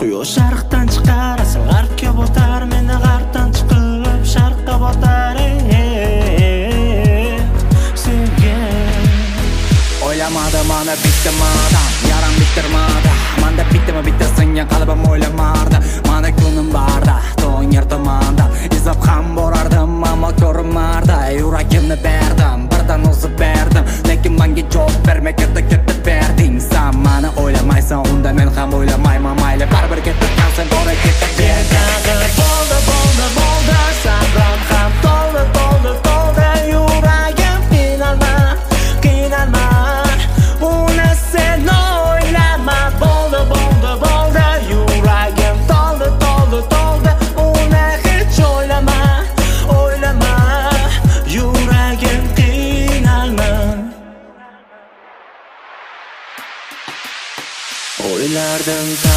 Quyosh sharqdan chiqar, asl g'arbga botar, meni g'arbdan chiqib sharqqa botar. Sevgi o'ylamadi mana bitmadan, yaram bitirmadi. Menda bitta singan qalbim o'ylamardi. Mana kunim barda, to'ng ertamanda izlab ham borardim, ammo ko'rinmardi. Yuragimni berdim, birdan o'zib berdim, lekin menga javob bermay ketib berding. Sen meni o'ylamaysan, unda men ham o'ylamayman. Mayli, baribir ketgan sen bora ketib berding. Bo'ldi, sabrim ham to'ldi, yuragim qiynalma, uni sen o'ylama. Bo'ldi, yuragim to'ldi, uni hech o'ylama, yuragim qiynalma. O'ylardim